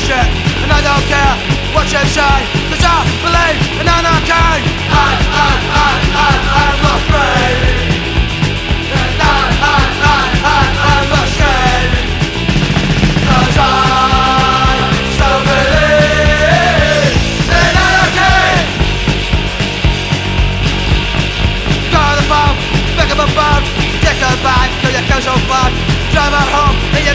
bullshit, and I don't care what you say, 'cause I believe in anarchy. I'm afraid, and I'm ashamed, 'cause I still believe in anarchy. Go to the pub, pick up a boat, take her back, 'cause you go so far, drive her home.